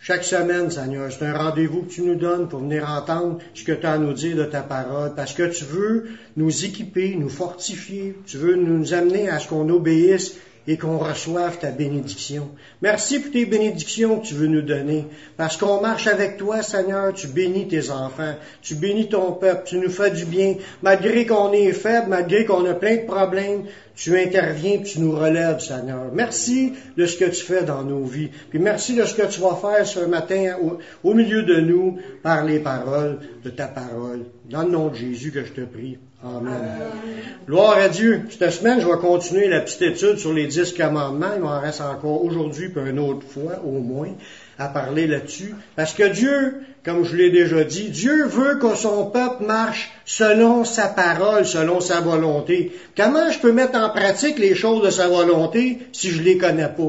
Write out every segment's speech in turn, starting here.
chaque semaine, Seigneur, c'est un rendez-vous que tu nous donnes pour venir entendre ce que tu as à nous dire de ta parole, parce que tu veux nous équiper, nous fortifier, tu veux nous amener à ce qu'on obéisse et qu'on reçoive ta bénédiction. Merci pour tes bénédictions que tu veux nous donner, parce qu'on marche avec toi, Seigneur, tu bénis tes enfants, tu bénis ton peuple, tu nous fais du bien, malgré qu'on est faible, malgré qu'on a plein de problèmes, tu interviens et tu nous relèves, Seigneur. Merci de ce que tu fais dans nos vies, puis merci de ce que tu vas faire ce matin au milieu de nous par les paroles de ta parole. Dans le nom de Jésus que je te prie. Amen. Gloire à Dieu. Cette semaine, je vais continuer la petite étude sur les 10 commandements. Il m'en reste encore aujourd'hui, puis une autre fois au moins, à parler là-dessus. Parce que Dieu, comme je l'ai déjà dit, Dieu veut que son peuple marche selon sa parole, selon sa volonté. Comment je peux mettre en pratique les choses de sa volonté si je les connais pas?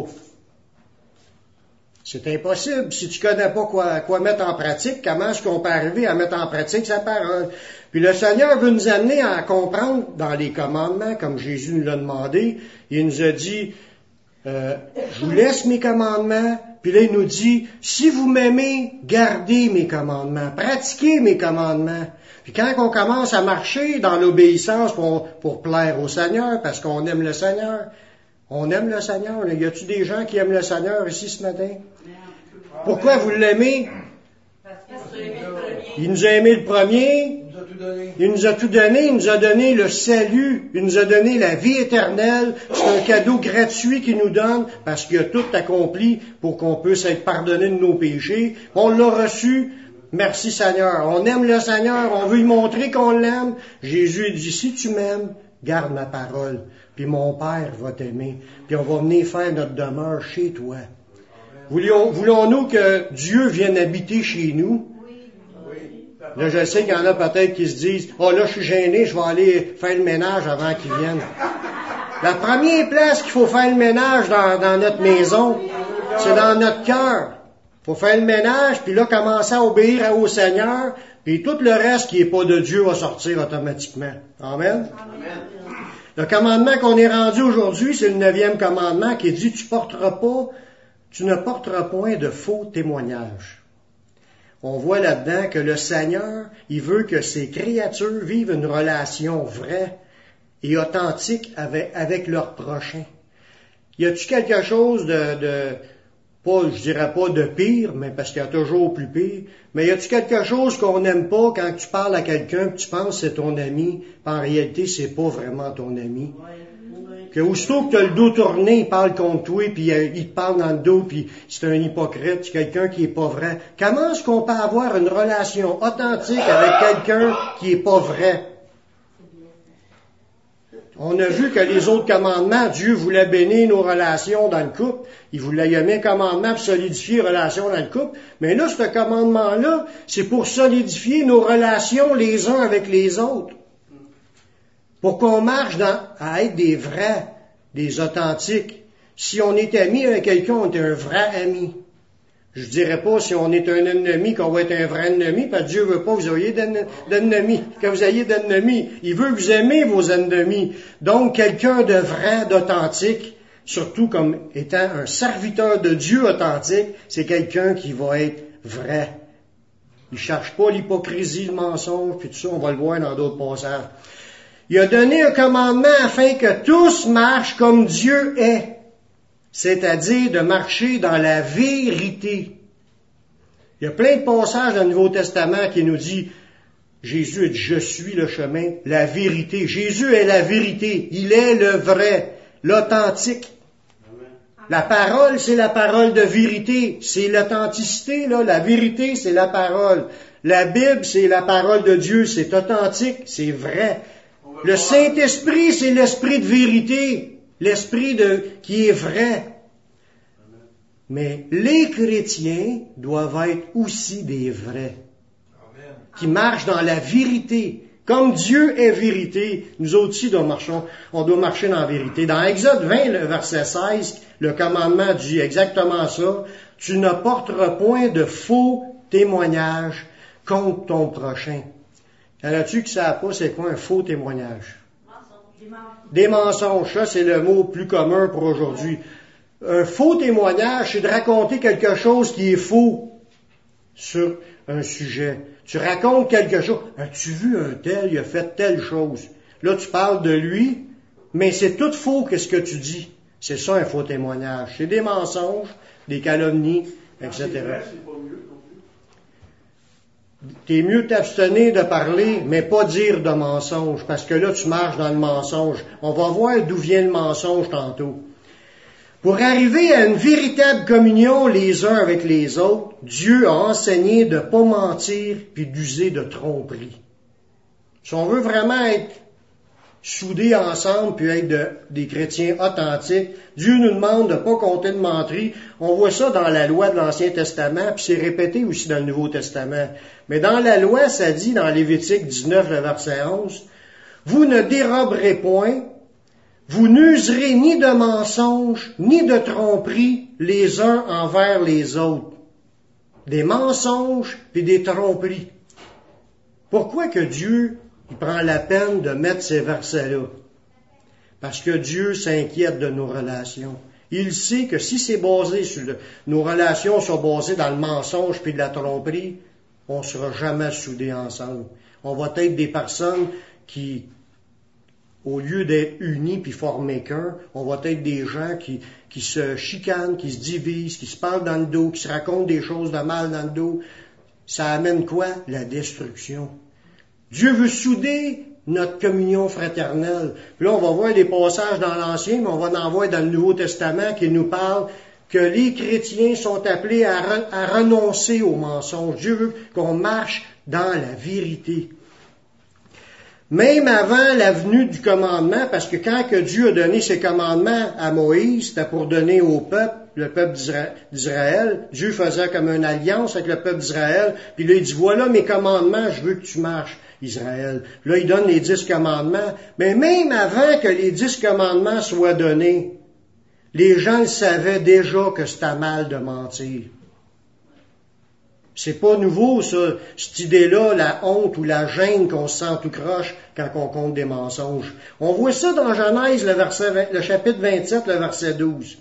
C'est impossible. Si tu connais pas quoi mettre en pratique, comment est-ce qu'on peut arriver à mettre en pratique sa parole? Puis le Seigneur veut nous amener à comprendre dans les commandements, comme Jésus nous l'a demandé. Il nous a dit, je vous laisse mes commandements. Puis là, il nous dit, si vous m'aimez, gardez mes commandements, pratiquez mes commandements. Puis quand on commence à marcher dans l'obéissance pour plaire au Seigneur, parce qu'on aime le Seigneur, on aime le Seigneur. Y a-t-il des gens qui aiment le Seigneur ici ce matin? Pourquoi vous l'aimez? Il nous a aimé le premier. Il nous a tout donné. Il nous a donné le salut. Il nous a donné la vie éternelle. C'est un cadeau gratuit qu'il nous donne parce qu'il a tout accompli pour qu'on puisse être pardonné de nos péchés. On l'a reçu. Merci Seigneur. On aime le Seigneur. On veut lui montrer qu'on l'aime. Jésus dit, si tu m'aimes, garde ma parole. Puis mon Père va t'aimer. Puis on va venir faire notre demeure chez toi. Voulons-nous que Dieu vienne habiter chez nous? Là, je sais qu'il y en a peut-être qui se disent, « Oh là, je suis gêné, je vais aller faire le ménage avant qu'il vienne. » La première place qu'il faut faire le ménage dans notre maison, c'est dans notre cœur. Il faut faire le ménage, puis là, commencer à obéir au Seigneur, puis tout le reste qui n'est pas de Dieu va sortir automatiquement. Amen? Amen. Le commandement qu'on est rendu aujourd'hui, c'est le 9e commandement qui dit, tu ne porteras point de faux témoignages. On voit là-dedans que le Seigneur, il veut que ses créatures vivent une relation vraie et authentique avec leur prochain. Y a-t-il quelque chose je dirais pas de pire, mais parce qu'il y a toujours plus pire, mais y a-t-il quelque chose qu'on n'aime pas quand tu parles à quelqu'un, puis tu penses que c'est ton ami, puis en réalité, c'est pas vraiment ton ami? Que aussitôt que tu as le dos tourné, il parle contre toi, puis il te parle dans le dos, puis c'est un hypocrite, c'est quelqu'un qui est pas vrai. Comment est-ce qu'on peut avoir une relation authentique avec quelqu'un qui est pas vrai? On a vu que les autres commandements, Dieu voulait bénir nos relations dans le couple. Il voulait y avoir un commandement pour solidifier les relations dans le couple. Mais là, ce commandement-là, c'est pour solidifier nos relations les uns avec les autres. Pour qu'on marche à être des vrais, des authentiques. Si on est ami avec quelqu'un, on est un vrai ami. Je dirais pas si on est un ennemi qu'on va être un vrai ennemi, parce que Dieu veut pas que vous ayez d'ennemis, que vous ayez d'ennemis. Il veut que vous aimez vos ennemis. Donc, quelqu'un de vrai, d'authentique, surtout comme étant un serviteur de Dieu authentique, c'est quelqu'un qui va être vrai. Il cherche pas l'hypocrisie, le mensonge, puis tout ça, on va le voir dans d'autres passages. Il a donné un commandement afin que tous marchent comme Dieu est. C'est-à-dire de marcher dans la vérité. Il y a plein de passages dans le Nouveau Testament qui nous dit, Jésus dit, je suis le chemin, la vérité. Jésus est la vérité. Il est le vrai, l'authentique. La parole, c'est la parole de vérité. C'est l'authenticité, là. La vérité, c'est la parole. La Bible, c'est la parole de Dieu. C'est authentique, c'est vrai. Le Saint-Esprit, c'est l'esprit de vérité. L'esprit qui est vrai. Mais les chrétiens doivent être aussi des vrais. Qui marchent dans la vérité. Comme Dieu est vérité, nous aussi on doit marcher dans la vérité. Dans Exode 20, le verset 16, le commandement dit exactement ça. Tu ne porteras point de faux témoignages contre ton prochain. Y en a-tu qui ne savent pas c'est quoi un faux témoignage? Des mensonges, ça c'est le mot plus commun pour aujourd'hui. Un faux témoignage, c'est de raconter quelque chose qui est faux sur un sujet. Tu racontes quelque chose. As-tu vu un tel, il a fait telle chose. Là, tu parles de lui, mais c'est tout faux qu'est-ce que tu dis. C'est ça un faux témoignage. C'est des mensonges, des calomnies, etc. T'es mieux t'abstenir de parler, mais pas dire de mensonges, parce que là, tu marches dans le mensonge. On va voir d'où vient le mensonge tantôt. Pour arriver à une véritable communion les uns avec les autres, Dieu a enseigné de ne pas mentir puis d'user de tromperie. Si on veut vraiment être soudés ensemble puis être des chrétiens authentiques, Dieu nous demande de ne pas compter de menterie. On voit ça dans la loi de l'Ancien Testament, puis c'est répété aussi dans le Nouveau Testament. Mais dans la loi, ça dit dans Lévitique 19, le verset 11, « Vous ne déroberez point, vous n'userez ni de mensonges, ni de tromperies les uns envers les autres. » Des mensonges et des tromperies. Pourquoi que Dieu il prend la peine de mettre ces versets-là? Parce que Dieu s'inquiète de nos relations. Il sait que si c'est basé sur nos relations sont basées dans le mensonge puis de la tromperie, on ne sera jamais soudés ensemble. On va être des personnes qui, au lieu d'être unis puis former qu'un, on va être des gens qui se chicanent, qui se divisent, qui se parlent dans le dos, qui se racontent des choses de mal dans le dos. Ça amène quoi? La destruction. Dieu veut souder notre communion fraternelle. Puis là, on va voir des passages dans l'Ancien, mais on va en voir dans le Nouveau Testament qui nous parlent que les chrétiens sont appelés à renoncer aux mensonges. Dieu veut qu'on marche dans la vérité. Même avant la venue du commandement, parce que quand que Dieu a donné ses commandements à Moïse, c'était pour donner au peuple, le peuple d'Israël. Dieu faisait comme une alliance avec le peuple d'Israël. Puis là, il dit, voilà mes commandements, je veux que tu marches, Israël. Là, il donne les 10 commandements. Mais même avant que les 10 commandements soient donnés, les gens le savaient déjà que c'était mal de mentir. C'est pas nouveau, ça, cette idée-là, la honte ou la gêne qu'on se sent tout croche quand on compte des mensonges. On voit ça dans Genèse, le chapitre 27, le verset 12.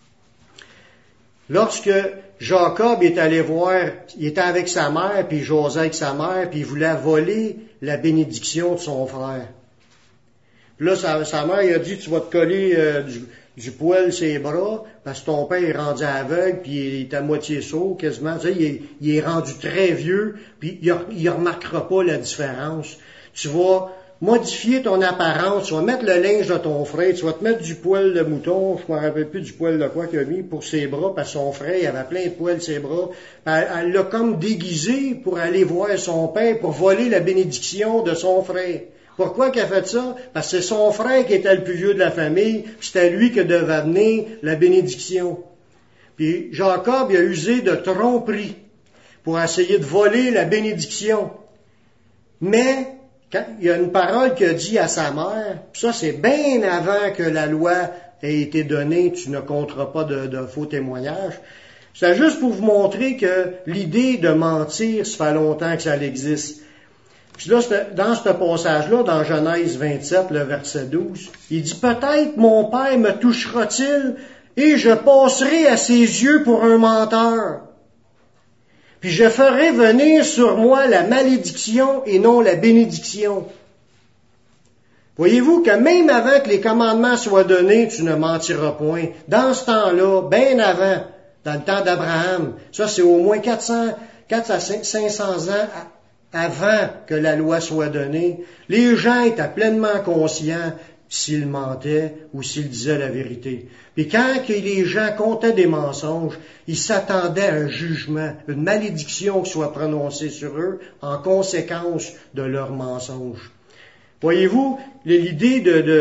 Lorsque Jacob est allé voir, il était avec sa mère, puis Joseph avec sa mère, puis il voulait voler la bénédiction de son frère. Puis là, sa mère, il a dit, tu vas te coller du poil sur les bras, parce que ton père est rendu aveugle, puis il est à moitié sourd, quasiment. Tu sais, il est rendu très vieux, puis il remarquera pas la différence. Tu vas modifier ton apparence, tu vas mettre le linge de ton frère, tu vas te mettre du poil de mouton, je me rappelle plus du poil de quoi qu'il a mis, pour ses bras, parce que son frère, il avait plein de poils sur ses bras. Elle l'a comme déguisé pour aller voir son père, pour voler la bénédiction de son frère. Pourquoi qu'elle a fait ça? Parce que c'est son frère qui était le plus vieux de la famille, puis c'était lui qui devait venir la bénédiction. Puis Jacob, il a usé de tromperie pour essayer de voler la bénédiction. Mais, quand il y a une parole qu'il a dit à sa mère, puis ça c'est bien avant que la loi ait été donnée, tu ne compteras pas de faux témoignages. C'est juste pour vous montrer que l'idée de mentir, ça fait longtemps que ça existe. Puis là, dans ce passage-là, dans Genèse 27, le verset 12, il dit, peut-être mon père me touchera-t-il et je passerai à ses yeux pour un menteur. Puis je ferai venir sur moi la malédiction et non la bénédiction. Voyez-vous que même avant que les commandements soient donnés, tu ne mentiras point. Dans ce temps-là, bien avant, dans le temps d'Abraham, ça c'est au moins 400 à 500 ans avant que la loi soit donnée, les gens étaient pleinement conscients s'ils mentaient ou s'ils disaient la vérité. Puis quand que les gens comptaient des mensonges, ils s'attendaient à un jugement, une malédiction qui soit prononcée sur eux en conséquence de leurs mensonges. Voyez-vous, l'idée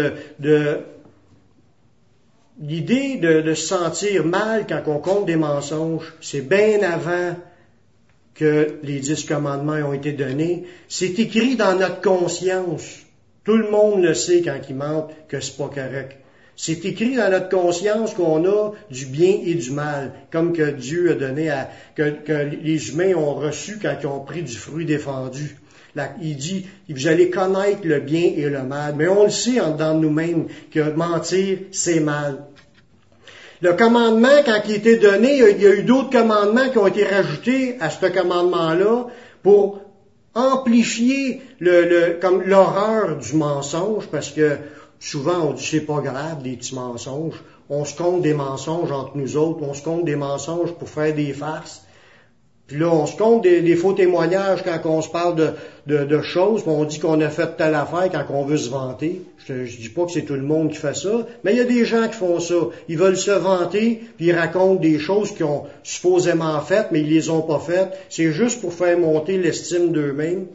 de se sentir mal quand on compte des mensonges, c'est bien avant que les 10 commandements ont été donnés. C'est écrit dans notre conscience. Tout le monde le sait quand ils mentent que c'est pas correct. C'est écrit dans notre conscience qu'on a du bien et du mal, comme que Dieu a donné que les humains ont reçu quand ils ont pris du fruit défendu. Là, il dit, vous allez connaître le bien et le mal. Mais on le sait en dedans de nous-mêmes que mentir, c'est mal. Le commandement, quand il était donné, il y a eu d'autres commandements qui ont été rajoutés à ce commandement-là pour amplifier comme l'horreur du mensonge, parce que souvent on dit c'est pas grave, des petits mensonges. On se compte des mensonges entre nous autres, on se compte des mensonges pour faire des farces. Puis là, on se compte des faux témoignages quand on se parle de choses, puis on dit qu'on a fait telle affaire quand on veut se vanter. Je dis pas que c'est tout le monde qui fait ça, mais il y a des gens qui font ça. Ils veulent se vanter, puis ils racontent des choses qu'ils ont supposément faites, mais ils les ont pas faites. C'est juste pour faire monter l'estime d'eux-mêmes.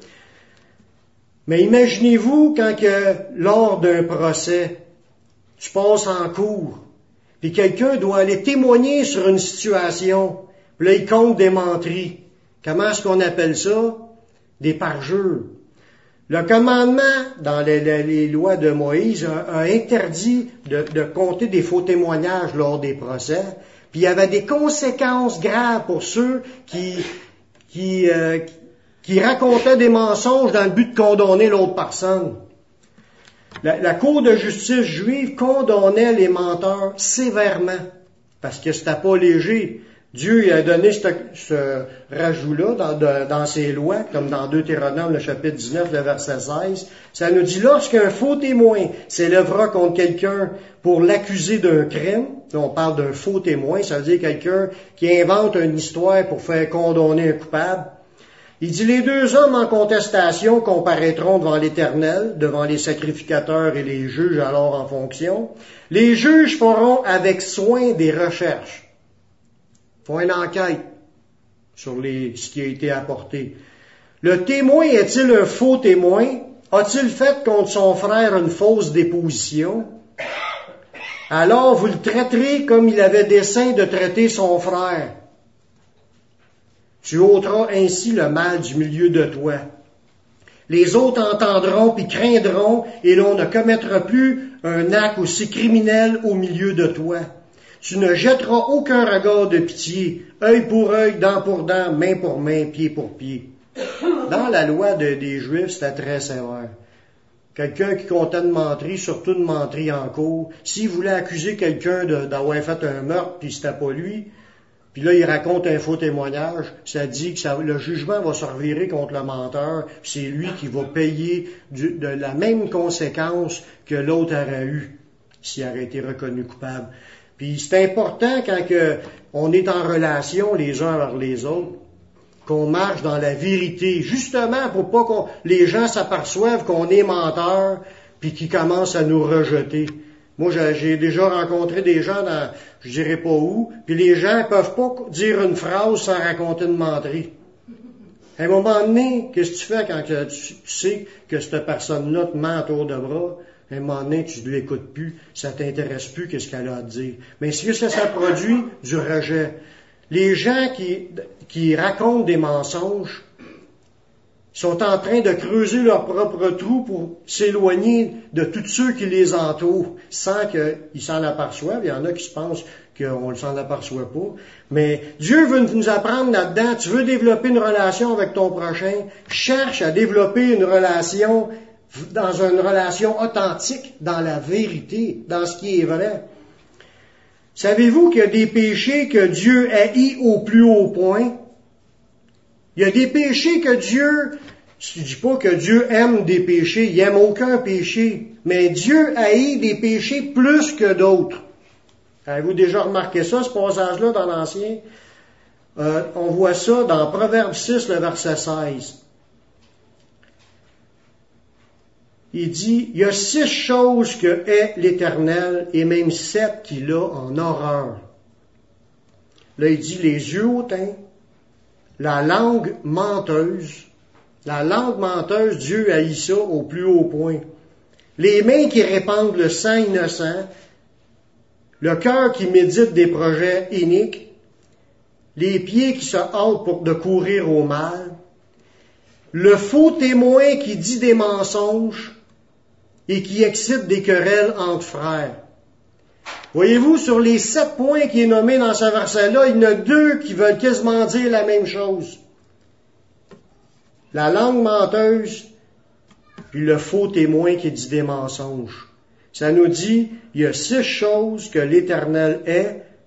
Mais imaginez-vous quand lors d'un procès, tu passes en cours, puis quelqu'un doit aller témoigner sur une situation. Puis là, il compte des menteries. Comment est-ce qu'on appelle ça? Des parjures. Le commandement, dans les lois de Moïse, a interdit de compter des faux témoignages lors des procès. Puis il y avait des conséquences graves pour ceux qui racontaient des mensonges dans le but de condamner l'autre personne. La Cour de justice juive condamnait les menteurs sévèrement, parce que c'était pas léger. Dieu a donné ce rajout-là dans ses lois, comme dans Deutéronome, le chapitre 19, le verset 16. Ça nous dit, lorsqu'un faux témoin s'élèvera contre quelqu'un pour l'accuser d'un crime, là on parle d'un faux témoin, ça veut dire quelqu'un qui invente une histoire pour faire condamner un coupable. Il dit, les deux hommes en contestation comparaîtront devant l'Éternel, devant les sacrificateurs et les juges alors en fonction. Les juges feront avec soin des recherches. Font une enquête sur ce qui a été apporté. Le témoin est-il un faux témoin? A-t-il fait contre son frère une fausse déposition? Alors vous le traiterez comme il avait dessein de traiter son frère. Tu ôteras ainsi le mal du milieu de toi. Les autres entendront puis craindront, et l'on ne commettra plus un acte aussi criminel au milieu de toi. Tu ne jetteras aucun regard de pitié, œil pour œil, dent pour dent, main pour main, pied pour pied. Dans la loi des Juifs, c'était très sévère. Quelqu'un qui comptait une menterie, surtout une menterie en cours, s'il voulait accuser quelqu'un d'avoir fait un meurtre, puis c'était pas lui, puis là, il raconte un faux témoignage, ça dit que le jugement va se revirer contre le menteur, puis c'est lui qui va payer de la même conséquence que l'autre aurait eu s'il aurait été reconnu coupable. Puis c'est important quand on est en relation les uns avec les autres, qu'on marche dans la vérité, justement pour pas que les gens s'aperçoivent qu'on est menteur, puis qu'ils commencent à nous rejeter. Moi, j'ai déjà rencontré des gens je dirais pas où, puis les gens peuvent pas dire une phrase sans raconter une menterie. À un moment donné, qu'est-ce que tu fais quand tu sais que cette personne-là te ment autour de bras? À un moment donné, tu ne l'écoutes plus, ça t'intéresse plus qu'est-ce qu'elle a à te dire. Mais si ça produit du rejet. Les gens qui racontent des mensonges sont en train de creuser leur propre trou pour s'éloigner de tous ceux qui les entourent, sans qu'ils s'en aperçoivent. Il y en a qui se pensent qu'on ne s'en aperçoit pas. Mais Dieu veut nous apprendre là-dedans. Tu veux développer une relation avec ton prochain? Cherche à développer une relation dans une relation authentique, dans la vérité, dans ce qui est vrai. Savez-vous qu'il y a des péchés que Dieu haït au plus haut point? Il y a des péchés que Dieu, je ne dis pas que Dieu aime des péchés, il n'aime aucun péché, mais Dieu haït des péchés plus que d'autres. Avez-vous déjà remarqué ça, ce passage-là dans l'Ancien? On voit ça dans Proverbe 6, le verset 16. Il dit, il y a 6 choses que hait l'Éternel, et même 7 qu'il a en horreur. Là, il dit les yeux hautains, la langue menteuse. La langue menteuse, Dieu haït ça au plus haut point. Les mains qui répandent le sang innocent, le cœur qui médite des projets iniques, les pieds qui se hâtent de courir au mal, le faux témoin qui dit des mensonges et qui excite des querelles entre frères. Voyez-vous, sur les 7 points qui est nommé dans ce verset-là, il y en a 2 qui veulent quasiment dire la même chose. La langue menteuse, puis le faux témoin qui dit des mensonges. Ça nous dit, il y a 6 choses que l'Éternel hait,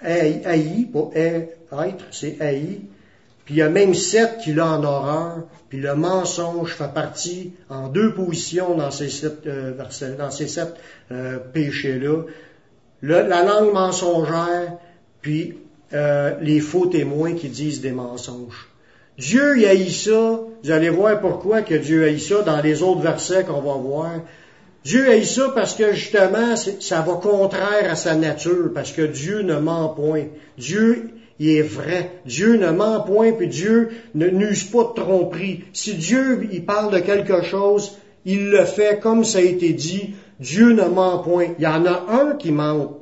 haï, pas être, c'est haï. Puis il y a même 7 qui l'a en horreur. Puis le mensonge fait partie en 2 positions dans ces 7 versets, dans ces 7 péchés-là. La langue mensongère, puis les faux témoins qui disent des mensonges. Dieu il haït ça. Vous allez voir pourquoi que Dieu haït ça dans les autres versets qu'on va voir. Dieu haït ça parce que justement, ça va contraire à sa nature, parce que Dieu ne ment point. Dieu, il est vrai. Dieu ne ment point, puis Dieu ne n'use pas de tromperie. Si Dieu, il parle de quelque chose, il le fait comme ça a été dit. Dieu ne ment point. Il y en a un qui ment.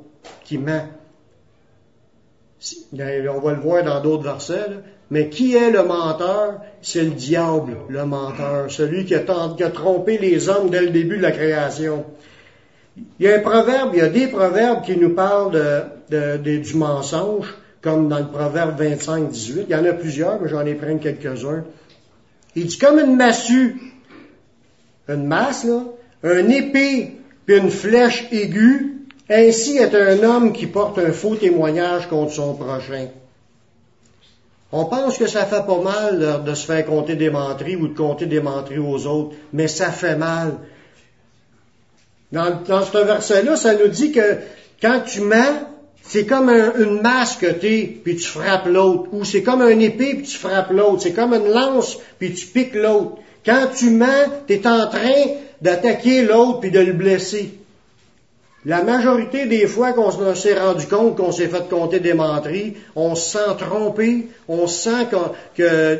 On va le voir dans d'autres versets, là. Mais qui est le menteur? C'est le diable, le menteur, celui qui a trompé les hommes dès le début de la création. Il y a des proverbes qui nous parlent du mensonge, comme dans le proverbe 25-18. Il y en a plusieurs, mais j'en ai pris quelques-uns. Il dit comme une massue, une masse, là, un épée, puis une flèche aiguë, ainsi est un homme qui porte un faux témoignage contre son prochain. On pense que ça fait pas mal de se faire compter des menteries ou de compter des menteries aux autres, mais ça fait mal. Dans ce verset-là, ça nous dit que quand tu mens, c'est comme une masse que t'es, puis tu frappes l'autre. Ou c'est comme une épée, puis tu frappes l'autre. C'est comme une lance, puis tu piques l'autre. Quand tu mens, t'es en train d'attaquer l'autre, puis de le blesser. La majorité des fois qu'on s'est rendu compte qu'on s'est fait compter des menteries, on se sent trompé, on sent que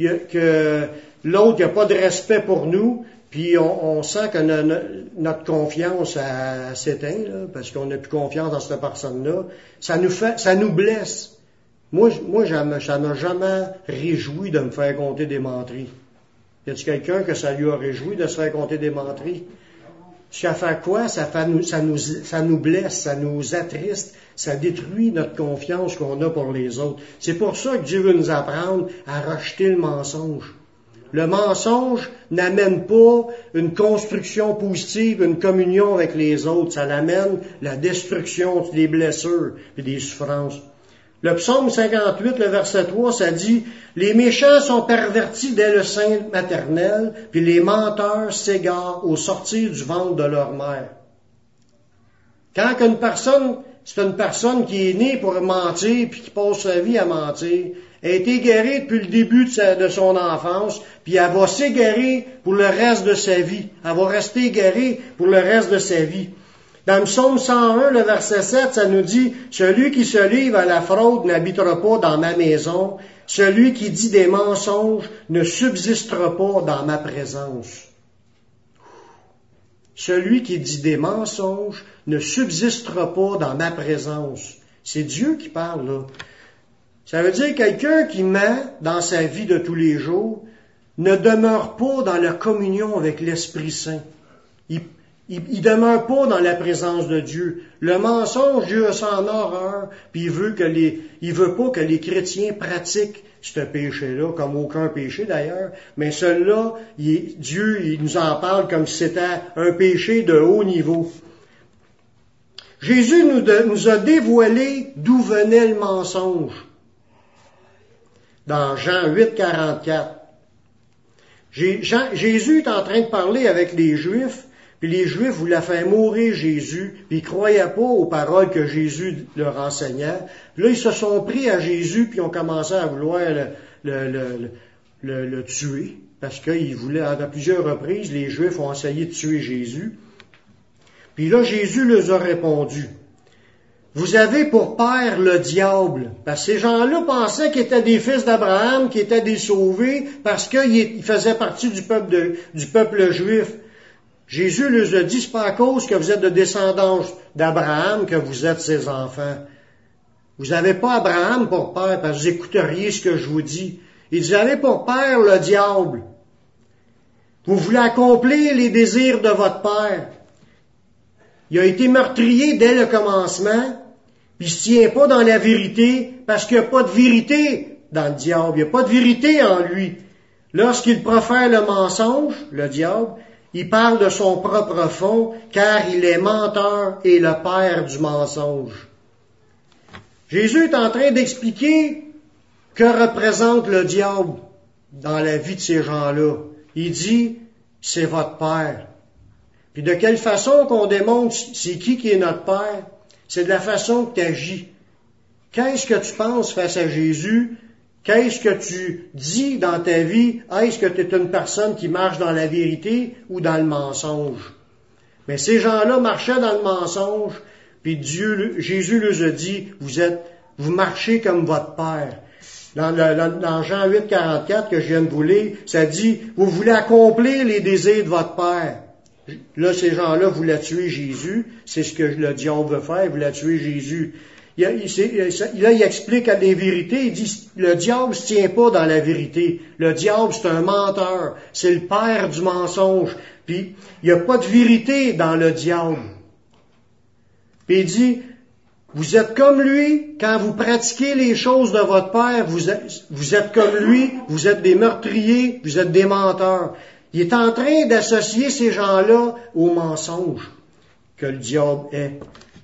l'autre n'a pas de respect pour nous, puis on sent que notre confiance s'éteint, là, parce qu'on n'a plus confiance dans cette personne-là. Ça nous blesse. Moi, ça m'a jamais réjoui de me faire compter des menteries. Y a-t-il quelqu'un que ça lui a réjoui de se faire compter des menteries? Ça fait quoi? Ça nous blesse, ça nous attriste, ça détruit notre confiance qu'on a pour les autres. C'est pour ça que Dieu veut nous apprendre à rejeter le mensonge. Le mensonge n'amène pas une construction positive, une communion avec les autres. Ça l'amène la destruction, des blessures et des souffrances. Le psaume 58, le verset 3, ça dit « Les méchants sont pervertis dès le sein maternel, puis les menteurs s'égarent au sortir du ventre de leur mère. » Quand c'est une personne qui est née pour mentir, puis qui passe sa vie à mentir, elle est égarée depuis le début de son enfance, puis elle va s'égarer pour le reste de sa vie. Elle va rester égarée pour le reste de sa vie. Dans le psaume 101, le verset 7, ça nous dit « Celui qui se livre à la fraude n'habitera pas dans ma maison. Celui qui dit des mensonges ne subsistera pas dans ma présence. » Celui qui dit des mensonges ne subsistera pas dans ma présence. C'est Dieu qui parle, là. Ça veut dire quelqu'un qui ment dans sa vie de tous les jours ne demeure pas dans la communion avec l'Esprit Saint. Il demeure pas dans la présence de Dieu. Le mensonge, Dieu a ça en horreur, puis il veut pas que les chrétiens pratiquent ce péché-là, comme aucun péché d'ailleurs, mais celui-là, Dieu, il nous en parle comme si c'était un péché de haut niveau. Jésus nous a dévoilé d'où venait le mensonge. Dans Jean 8, 44. Jésus est en train de parler avec les Juifs, puis les Juifs voulaient faire mourir Jésus, puis ils croyaient pas aux paroles que Jésus leur enseignait. Puis là, ils se sont pris à Jésus, puis ils ont commencé à vouloir le tuer, parce qu'ils voulaient, à plusieurs reprises, les Juifs ont essayé de tuer Jésus. Puis là, Jésus leur a répondu, « Vous avez pour père le diable. » Parce que ces gens-là pensaient qu'ils étaient des fils d'Abraham, qu'ils étaient des sauvés, parce qu'ils faisaient partie du peuple juif. Jésus leur a dit, c'est pas à cause que vous êtes de descendance d'Abraham que vous êtes ses enfants. Vous n'avez pas Abraham pour père, parce que vous écouteriez ce que je vous dis. Il dit, vous avez pour père le diable. Vous voulez accomplir les désirs de votre père. Il a été meurtrier dès le commencement, puis il se tient pas dans la vérité, parce qu'il n'y a pas de vérité dans le diable. Il n'y a pas de vérité en lui. Lorsqu'il profère le mensonge, le diable, il parle de son propre fond, car il est menteur et le père du mensonge. Jésus est en train d'expliquer que représente le diable dans la vie de ces gens-là. Il dit, c'est votre Père. Puis de quelle façon qu'on démontre c'est qui est notre Père? C'est de la façon que tu agis. Qu'est-ce que tu penses face à Jésus? Qu'est-ce que tu dis dans ta vie? Est-ce que tu es une personne qui marche dans la vérité ou dans le mensonge? Mais ces gens-là marchaient dans le mensonge, puis Jésus leur a dit, vous marchez comme votre Père. Dans Jean 8, 44, que je viens de vous lire, ça dit, vous voulez accomplir les désirs de votre Père. Là, ces gens-là voulaient tuer Jésus. C'est ce que le diable veut faire, il voulait tuer Jésus. Là, il explique à des vérités, il dit, le diable ne se tient pas dans la vérité. Le diable, c'est un menteur. C'est le père du mensonge. Puis, il n'y a pas de vérité dans le diable. Puis il dit, vous êtes comme lui, quand vous pratiquez les choses de votre père, vous êtes comme lui, vous êtes des meurtriers, vous êtes des menteurs. Il est en train d'associer ces gens-là au mensonge que le diable est.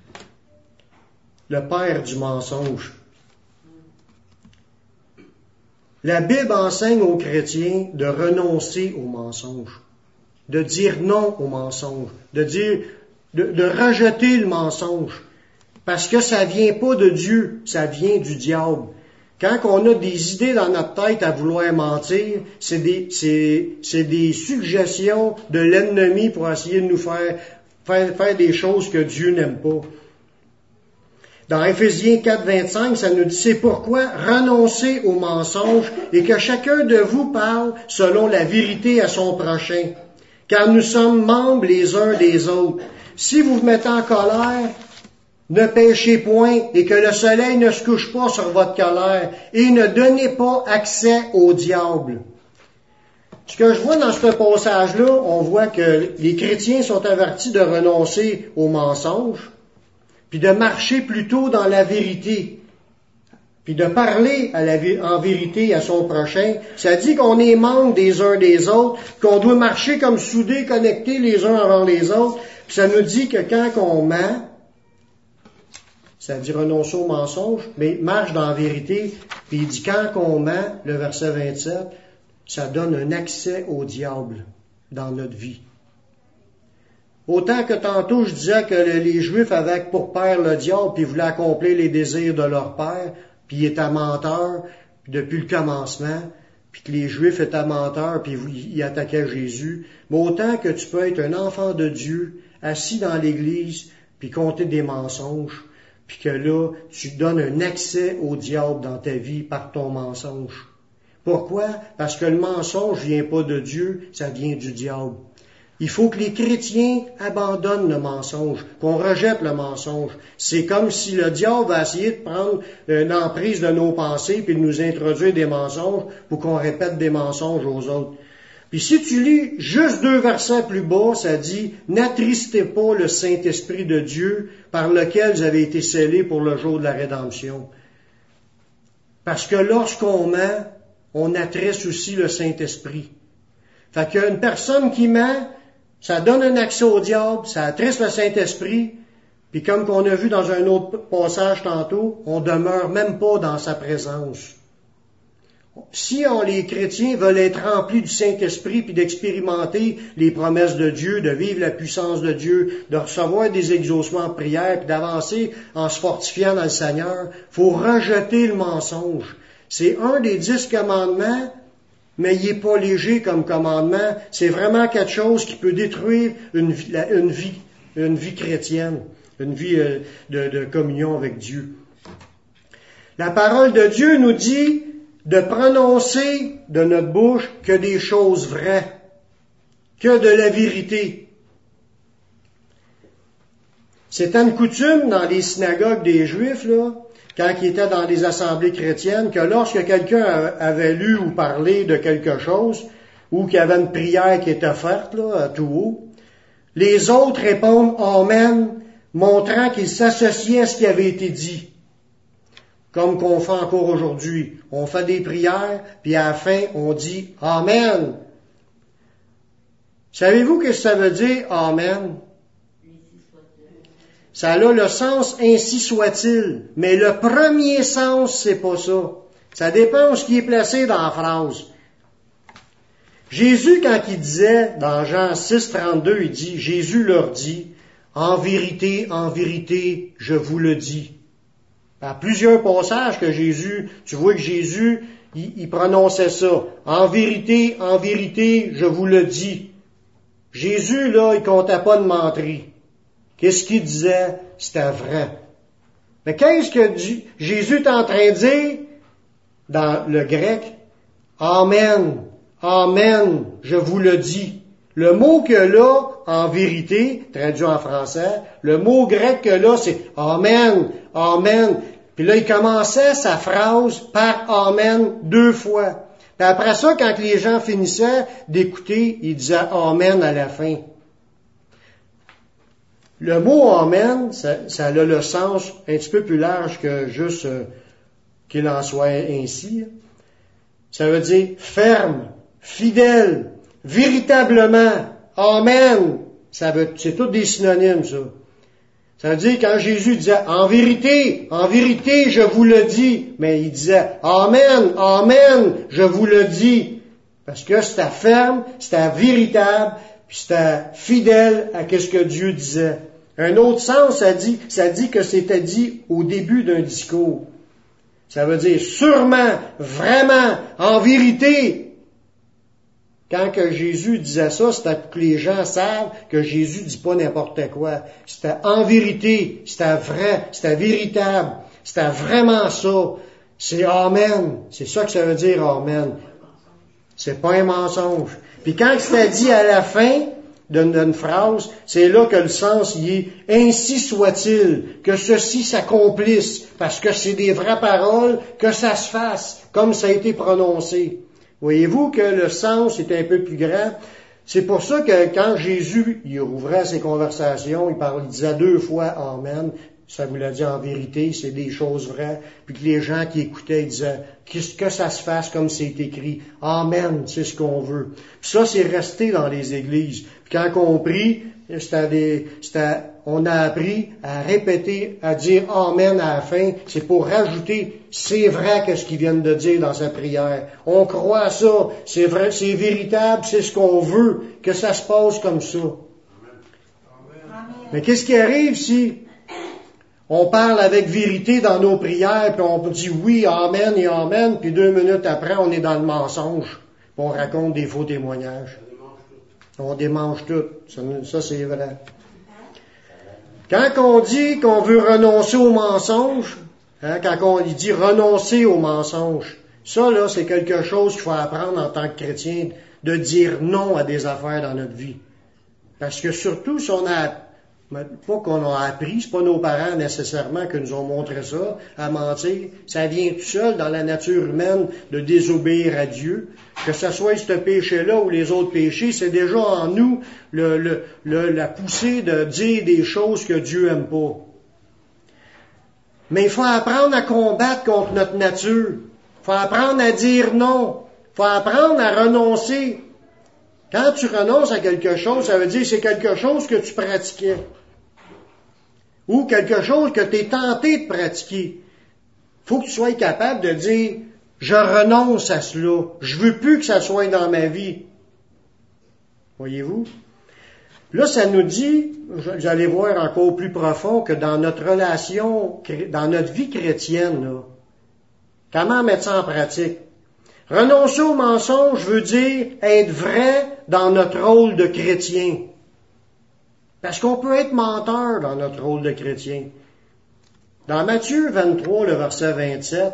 Le père du mensonge. La Bible enseigne aux chrétiens de renoncer au mensonge, de dire non au mensonge, de rejeter le mensonge, parce que ça vient pas de Dieu, ça vient du diable. Quand on a des idées dans notre tête à vouloir mentir, c'est des suggestions de l'ennemi pour essayer de nous faire des choses que Dieu n'aime pas. Dans Éphésiens 4, 25, ça nous dit, c'est pourquoi renoncez au mensonge et que chacun de vous parle selon la vérité à son prochain, car nous sommes membres les uns des autres. Si vous vous mettez en colère, ne péchez point et que le soleil ne se couche pas sur votre colère et ne donnez pas accès au diable. Ce que je vois dans ce passage-là, on voit que les chrétiens sont avertis de renoncer au mensonge, puis de marcher plutôt dans la vérité, puis de parler en vérité à son prochain. Ça dit qu'on est membres des uns des autres, qu'on doit marcher comme soudés, connectés les uns avant les autres. Puis ça nous dit que quand on ment, ça dit renoncer au mensonge, mais marche dans la vérité. Puis il dit quand on ment, le verset 27, ça donne un accès au diable dans notre vie. Autant que tantôt je disais que les Juifs avaient pour père le diable, puis ils voulaient accomplir les désirs de leur père, puis ils étaient menteurs depuis le commencement, puis que les Juifs étaient menteurs, puis ils attaquaient Jésus. Mais autant que tu peux être un enfant de Dieu, assis dans l'Église, puis compter des mensonges, puis que là, tu donnes un accès au diable dans ta vie par ton mensonge. Pourquoi? Parce que le mensonge vient pas de Dieu, ça vient du diable. Il faut que les chrétiens abandonnent le mensonge, qu'on rejette le mensonge. C'est comme si le diable va essayer de prendre une emprise de nos pensées puis de nous introduire des mensonges pour qu'on répète des mensonges aux autres. Puis si tu lis juste 2 versets plus bas, ça dit « N'attristez pas le Saint-Esprit de Dieu par lequel vous avez été scellés pour le jour de la rédemption. » Parce que lorsqu'on ment, on attriste aussi le Saint-Esprit. Fait qu'une personne qui ment, ça donne un accès au diable, ça attriste le Saint-Esprit, puis comme qu'on a vu dans un autre passage tantôt, on demeure même pas dans sa présence. Si les chrétiens veulent être remplis du Saint-Esprit puis d'expérimenter les promesses de Dieu, de vivre la puissance de Dieu, de recevoir des exaucements de prière puis d'avancer en se fortifiant dans le Seigneur, faut rejeter le mensonge. C'est un des 10 commandements, mais il n'est pas léger comme commandement. C'est vraiment quelque chose qui peut détruire une vie chrétienne, une vie de communion avec Dieu. La parole de Dieu nous dit de prononcer de notre bouche que des choses vraies, que de la vérité. C'était une coutume dans les synagogues des Juifs, là, quand ils étaient dans les assemblées chrétiennes, que lorsque quelqu'un avait lu ou parlé de quelque chose, ou qu'il y avait une prière qui était faite, là, à tout haut, les autres répondent « Amen », montrant qu'ils s'associaient à ce qui avait été dit. Comme qu'on fait encore aujourd'hui. On fait des prières, puis à la fin, on dit « Amen ». Savez-vous ce que ça veut dire « Amen » ? ça a le sens ainsi soit-il. Mais le premier sens, c'est pas ça. Ça dépend de ce qui est placé dans la phrase. Jésus, quand il disait, dans Jean 6, 32, il dit, Jésus leur dit, en vérité, je vous le dis. À plusieurs passages que Jésus, tu vois que Jésus, il prononçait ça. En vérité, je vous le dis. Jésus, là, il comptait pas de menterie. Qu'est-ce qu'il disait? C'était vrai. Mais qu'est-ce que Jésus est en train de dire dans le grec? Amen, je vous le dis. Le mot que là, en vérité, traduit en français, le mot grec que là, c'est amen. Puis là, il commençait sa phrase par amen 2 fois. Puis après ça, quand les gens finissaient d'écouter, il disait amen à la fin. Le mot amen, ça a le sens un petit peu plus large que juste qu'il en soit ainsi. Ça veut dire ferme, fidèle, véritablement, amen. C'est tous des synonymes, ça. Ça veut dire quand Jésus disait en vérité, je vous le dis, mais il disait amen, je vous le dis. Parce que c'était ferme, c'était véritable, puis c'était fidèle à ce que Dieu disait. Un autre sens, ça dit que c'était dit au début d'un discours. Ça veut dire sûrement, vraiment, en vérité. Quand que Jésus disait ça, c'était pour que les gens savent que Jésus dit pas n'importe quoi. C'était en vérité, c'était vrai, c'était véritable, c'était vraiment ça. C'est amen. C'est ça que ça veut dire amen. C'est pas un mensonge. Puis quand c'était dit à la fin d'une phrase, c'est là que le sens y est. Ainsi soit-il, que ceci s'accomplisse, parce que c'est des vraies paroles, que ça se fasse, comme ça a été prononcé. Voyez-vous que le sens est un peu plus grand. C'est pour ça que quand Jésus il ouvrait ses conversations, il disait 2 fois amen. Ça voulait dire en vérité, c'est des choses vraies. Puis que les gens qui écoutaient, ils disaient que ça se fasse comme c'est écrit. Amen, c'est ce qu'on veut. Puis ça, c'est resté dans les églises. Puis quand on prie, on a appris à répéter, à dire amen à la fin. C'est pour rajouter, c'est vrai que ce qu'ils viennent de dire dans sa prière. On croit à ça, c'est vrai, c'est véritable, c'est ce qu'on veut, que ça se passe comme ça. Amen. Mais qu'est-ce qui arrive si on parle avec vérité dans nos prières, puis on dit oui, amen et amen, puis 2 minutes après, on est dans le mensonge, puis on raconte des faux témoignages. On démange tout. Ça, c'est vrai. Quand on dit qu'on veut renoncer au mensonge, quand on dit renoncer au mensonge, ça, là, c'est quelque chose qu'il faut apprendre en tant que chrétien, de dire non à des affaires dans notre vie. Parce que surtout, si on a pas qu'on a appris, c'est pas nos parents nécessairement qui nous ont montré ça, à mentir. Ça vient tout seul dans la nature humaine de désobéir à Dieu. Que ce soit ce péché-là ou les autres péchés, c'est déjà en nous la poussée de dire des choses que Dieu aime pas. Mais il faut apprendre à combattre contre notre nature. Il faut apprendre à dire non. Il faut apprendre à renoncer. Quand tu renonces à quelque chose, ça veut dire que c'est quelque chose que tu pratiquais. Ou quelque chose que tu es tenté de pratiquer. Il faut que tu sois capable de dire, je renonce à cela. Je veux plus que ça soit dans ma vie. Voyez-vous? Là, ça nous dit, vous allez voir encore plus profond, que dans notre relation, dans notre vie chrétienne, là, comment mettre ça en pratique? Renoncer au mensonge veut dire être vrai dans notre rôle de chrétien. Parce qu'on peut être menteur dans notre rôle de chrétien. Dans Matthieu 23, le verset 27,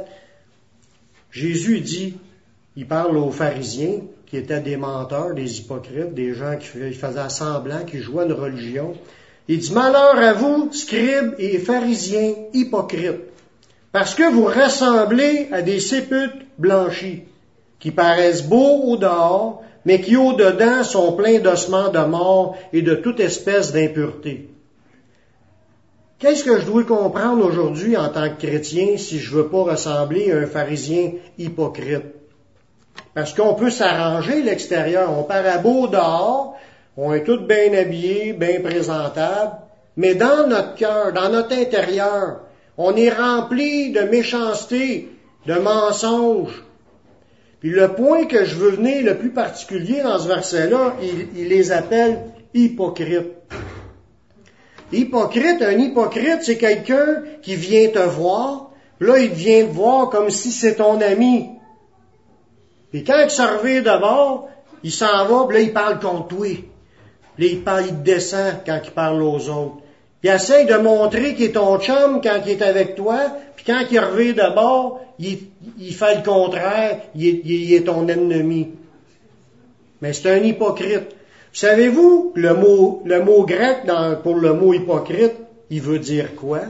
Jésus dit, il parle aux pharisiens, qui étaient des menteurs, des hypocrites, des gens qui faisaient semblant, qui jouaient une religion. Il dit, malheur à vous, scribes et pharisiens hypocrites, parce que vous ressemblez à des sépulcres blanchis, qui paraissent beaux au dehors, mais qui au-dedans sont pleins d'ossements de mort et de toute espèce d'impureté. Qu'est-ce que je dois comprendre aujourd'hui en tant que chrétien si je veux pas ressembler à un pharisien hypocrite? Parce qu'on peut s'arranger l'extérieur, on paraît beau dehors, on est tous bien habillés, bien présentables, Mais dans notre cœur, dans notre intérieur, on est rempli de méchanceté, de mensonges. Puis le point que je veux venir le plus particulier dans ce verset-là, il les appelle hypocrites. Hypocrite, un hypocrite, c'est quelqu'un qui vient te voir, là il vient te voir comme si c'est ton ami. Puis quand il se revient de bord, il s'en va, puis là il parle contre toi. Puis là il descend quand il parle aux autres. Il essaye de montrer qu'il est ton chum quand il est avec toi, puis quand il revient de bord, il fait le contraire, il est ton ennemi. Mais c'est un hypocrite. Savez-vous, le mot grec pour le mot hypocrite, il veut dire quoi?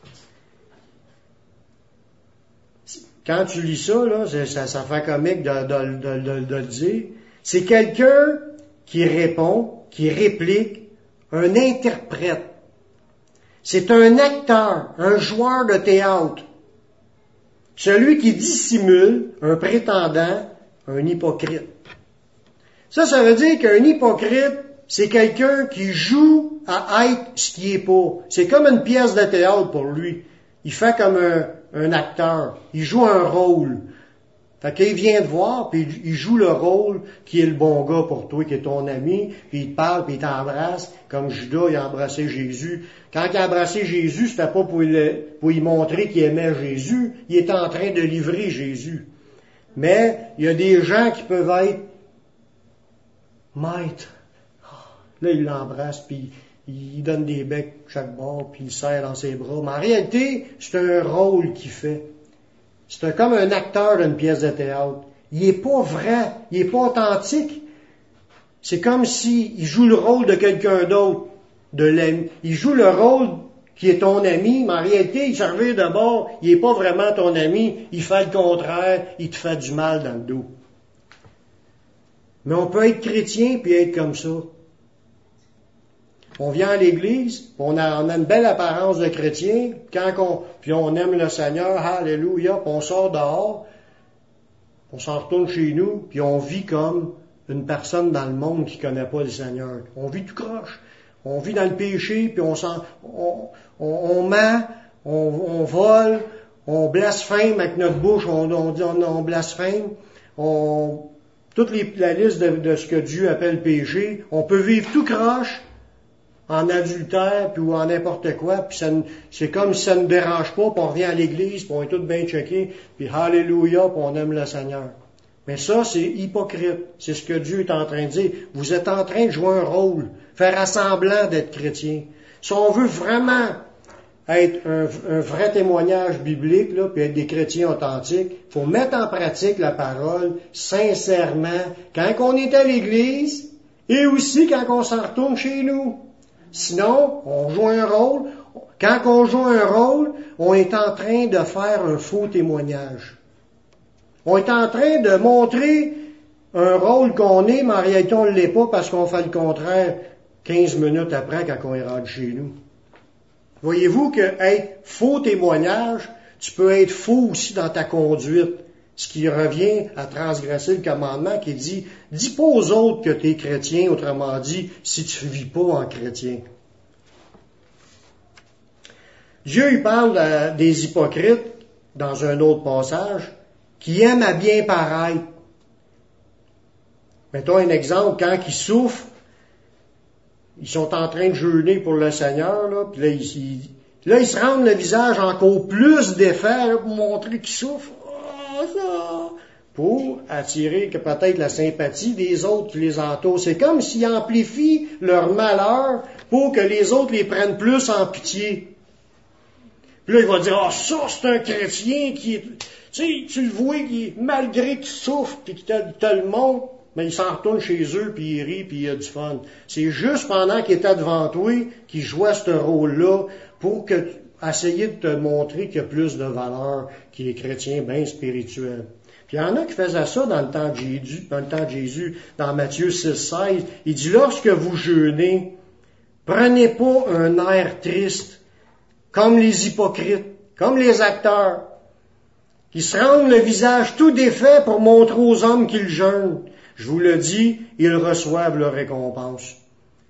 Quand tu lis ça, là, ça fait comique de le dire. C'est quelqu'un qui répond, qui réplique, un interprète. C'est un acteur, un joueur de théâtre. Celui qui dissimule, un prétendant, un hypocrite. Ça veut dire qu'un hypocrite, c'est quelqu'un qui joue à être ce qui est pas. C'est comme une pièce de théâtre pour lui. Il fait comme un acteur. Il joue un rôle. Fait qu'il vient te voir, puis il joue le rôle qui est le bon gars pour toi, qui est ton ami, puis il te parle, puis il t'embrasse, comme Judas, il a embrassé Jésus. Quand il a embrassé Jésus, c'était pas pour lui montrer qu'il aimait Jésus, il était en train de livrer Jésus. Mais il y a des gens qui peuvent être maîtres. Là, il l'embrasse, puis il donne des becs chaque bord, puis il le serre dans ses bras. Mais en réalité, c'est un rôle qu'il fait. C'est comme un acteur d'une pièce de théâtre. Il est pas vrai, il est pas authentique. C'est comme s'il joue le rôle de quelqu'un d'autre, de l'ami. Il joue le rôle qui est ton ami, mais en réalité, il servait de bord, il est pas vraiment ton ami, il fait le contraire, il te fait du mal dans le dos. Mais on peut être chrétien puis être comme ça. On vient à l'église, on a une belle apparence de chrétien, puis on aime le Seigneur, alléluia, puis on sort dehors, on s'en retourne chez nous, puis on vit comme une personne dans le monde qui connaît pas le Seigneur. On vit tout croche. On vit dans le péché, puis on ment, on vole, on blasphème avec notre bouche, on blasphème, toute la liste de ce que Dieu appelle péché. On peut vivre tout croche, en adultère, puis ou en n'importe quoi, puis c'est comme si ça ne dérange pas, puis on revient à l'église, puis on est tous bien checkés, puis alléluia, puis on aime le Seigneur. Mais ça, c'est hypocrite. C'est ce que Dieu est en train de dire. Vous êtes en train de jouer un rôle, faire semblant d'être chrétien. Si on veut vraiment être un vrai témoignage biblique, là, puis être des chrétiens authentiques, il faut mettre en pratique la parole sincèrement, quand on est à l'église, et aussi quand on s'en retourne chez nous. Sinon, on joue un rôle. Quand on joue un rôle, on est en train de faire un faux témoignage. On est en train de montrer un rôle qu'on est, mais en réalité, on ne l'est pas parce qu'on fait le contraire 15 minutes après quand on est rendu chez nous. Voyez-vous que être faux témoignage, tu peux être faux aussi dans ta conduite. Ce qui revient à transgresser le commandement qui dit « Dis pas aux autres que tu es chrétien », autrement dit, si tu ne vis pas en chrétien. Dieu il parle des hypocrites, dans un autre passage, qui aiment à bien paraître. Mettons un exemple, quand ils souffrent, ils sont en train de jeûner pour le Seigneur, là, puis là, ils se rendent le visage encore plus défait pour montrer qu'ils souffrent. Pour attirer que peut-être la sympathie des autres qui les entourent. C'est comme s'ils amplifient leur malheur pour que les autres les prennent plus en pitié. Puis là, il va dire, ça, c'est un chrétien qui est... Tu le vois, malgré qu'il souffre et qu'il te le montre, mais il s'en retourne chez eux, puis il rit, puis il a du fun. C'est juste pendant qu'il était devant toi qu'il jouait ce rôle-là pour essayer de te montrer qu'il y a plus de valeur, qu'il est chrétien bien spirituel. Puis il y en a qui faisaient ça dans le temps de Jésus, dans Matthieu 6,16. Il dit, lorsque vous jeûnez, prenez pas un air triste, comme les hypocrites, comme les acteurs, qui se rendent le visage tout défait pour montrer aux hommes qu'ils jeûnent. Je vous le dis, ils reçoivent leur récompense.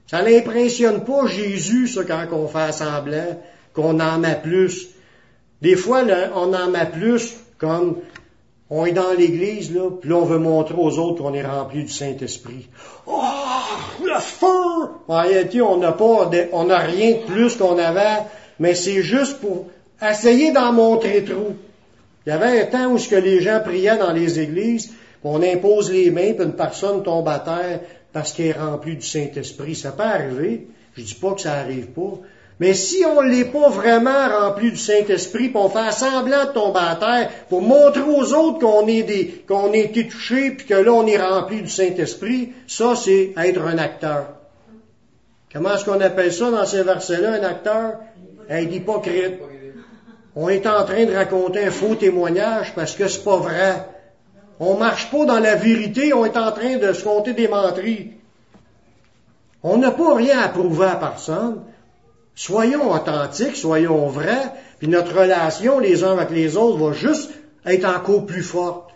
Ça l'impressionne pas Jésus, ça, quand on fait semblant qu'on en a plus. Des fois, là, on en a plus, comme on est dans l'église, là, puis là, on veut montrer aux autres qu'on est rempli du Saint-Esprit. Oh, le feu! En réalité, on n'a rien de plus qu'on avait, mais c'est juste pour essayer d'en montrer trop. Il y avait un temps où les gens priaient dans les églises, on impose les mains, puis une personne tombe à terre parce qu'elle est remplie du Saint-Esprit. Ça peut arriver. Je dis pas que ça arrive pas. Mais si on ne l'est pas vraiment rempli du Saint-Esprit, puis on fait semblant de tomber à terre pour montrer aux autres qu'on a été touché, puis que là, on est rempli du Saint-Esprit, ça, c'est être un acteur. Comment est-ce qu'on appelle ça dans ces versets-là, un acteur? Être hypocrite. On est en train de raconter un faux témoignage parce que c'est pas vrai. On marche pas dans la vérité, on est en train de se compter des menteries. On n'a pas rien à prouver à personne. Soyons authentiques, soyons vrais, puis notre relation les uns avec les autres va juste être encore plus forte.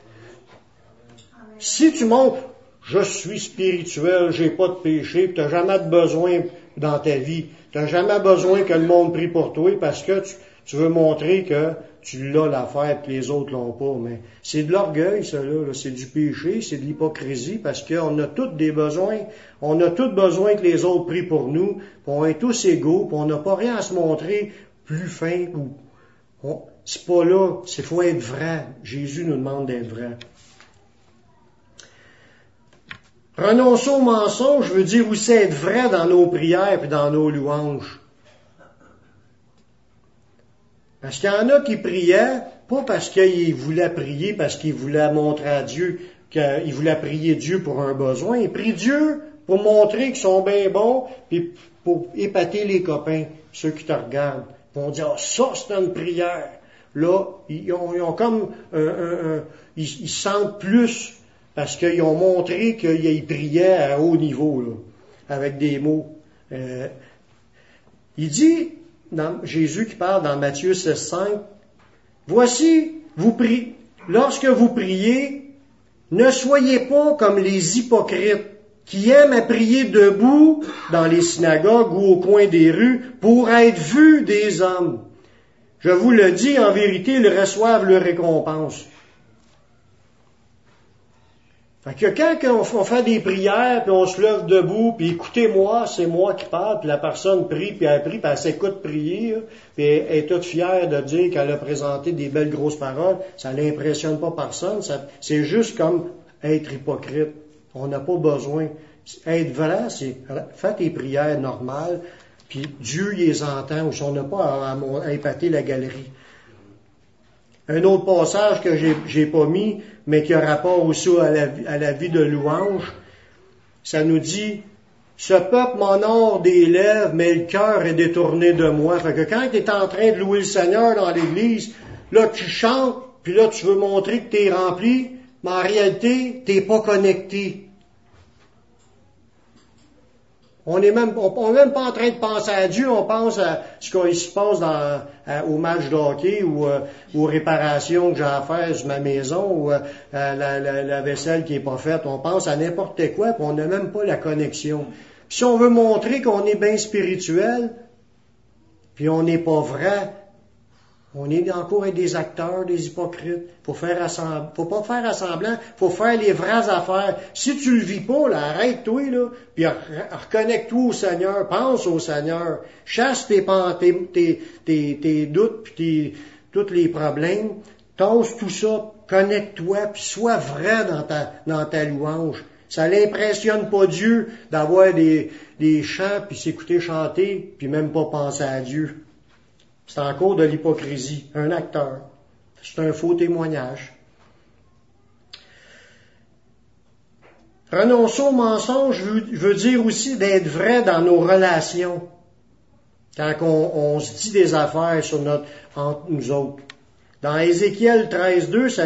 Si tu montres, je suis spirituel, j'ai pas de péché, puis t'as jamais de besoin dans ta vie, t'as jamais besoin que le monde prie pour toi parce que tu veux montrer que tu l'as l'affaire et que les autres l'ont pas. Mais c'est de l'orgueil, ça, là. C'est du péché, c'est de l'hypocrisie, parce qu'on a tous des besoins. On a tous besoin que les autres prient pour nous, puis on est tous égaux, puis on n'a pas rien à se montrer plus fin. C'est pas là, c'est faut être vrai. Jésus nous demande d'être vrai. Renoncer au mensonge veut dire aussi être vrai dans nos prières et dans nos louanges. Parce qu'il y en a qui priaient, pas parce qu'ils voulaient prier, parce qu'ils voulaient montrer à Dieu qu'ils voulaient prier Dieu pour un besoin. Ils prient Dieu pour montrer qu'ils sont bien bons, puis pour épater les copains, ceux qui te regardent. Ils vont dire, ah, ça, c'est une prière. Là, ils ont comme ils sentent plus, parce qu'ils ont montré qu'ils priaient à haut niveau, là, avec des mots. Il dit, Jésus qui parle dans Matthieu 16,5, voici, lorsque vous priez, ne soyez pas comme les hypocrites qui aiment à prier debout dans les synagogues ou au coin des rues pour être vus des hommes. Je vous le dis, en vérité, ils reçoivent leur récompense. Fait que quand on fait des prières, puis on se lève debout, puis écoutez-moi, c'est moi qui parle, puis la personne prie, puis elle prie, puis elle s'écoute prier, puis elle est toute fière de dire qu'elle a présenté des belles grosses paroles, ça l'impressionne pas personne, c'est juste comme être hypocrite. On n'a pas besoin. Être vrai, c'est faire tes prières normales, puis Dieu les entend, ou si on n'a pas à épater la galerie. Un autre passage que j'ai pas mis, mais qui a rapport aussi à la vie de louange, ça nous dit, ce peuple m'honore des lèvres, mais le cœur est détourné de moi. Fait que quand tu es en train de louer le Seigneur dans l'église, là tu chantes, puis là tu veux montrer que tu es rempli, mais en réalité, tu n'es pas connecté. On n'est même pas en train de penser à Dieu, on pense à ce qui se passe au match de hockey ou aux réparations que j'ai à faire sur ma maison ou à la vaisselle qui est pas faite. On pense à n'importe quoi, puis on n'a même pas la connexion. Puis si on veut montrer qu'on est bien spirituel, puis on n'est pas vrai, on est encore des acteurs, des hypocrites. Faut pas faire semblant, faut faire les vraies affaires. Si tu le vis pas, là, arrête-toi, là, puis reconnecte-toi au Seigneur, pense au Seigneur, chasse tes doutes, puis tous les problèmes, tasse tout ça, connecte-toi, puis sois vrai dans ta louange. Ça l'impressionne pas Dieu d'avoir des chants, puis s'écouter chanter, puis même pas penser à Dieu. C'est encore de l'hypocrisie, un acteur. C'est un faux témoignage. Renoncer au mensonge veut dire aussi d'être vrai dans nos relations. Quand on se dit des affaires entre nous autres. Dans Ézéchiel 13.2, ça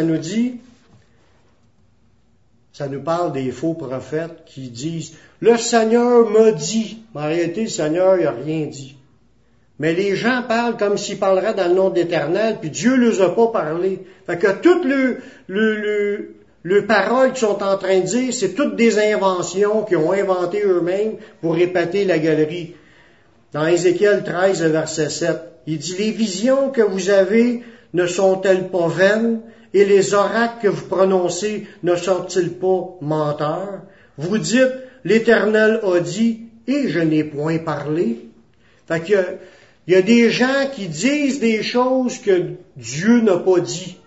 nous parle des faux prophètes qui disent « Le Seigneur m'a dit ». Mais en réalité, le Seigneur n'a rien dit. Mais les gens parlent comme s'ils parleraient dans le nom de l'Éternel, puis Dieu ne les a pas parlé. Fait que tout les paroles qu'ils sont en train de dire, c'est toutes des inventions qu'ils ont inventées eux-mêmes pour épater la galerie. Dans Ézéchiel 13, verset 7, il dit, « Les visions que vous avez ne sont-elles pas vaines, et les oracles que vous prononcez ne sont-ils pas menteurs? Vous dites, l'Éternel a dit, et je n'ai point parlé. » Fait qu'il y a des gens qui disent des choses que Dieu n'a pas dit.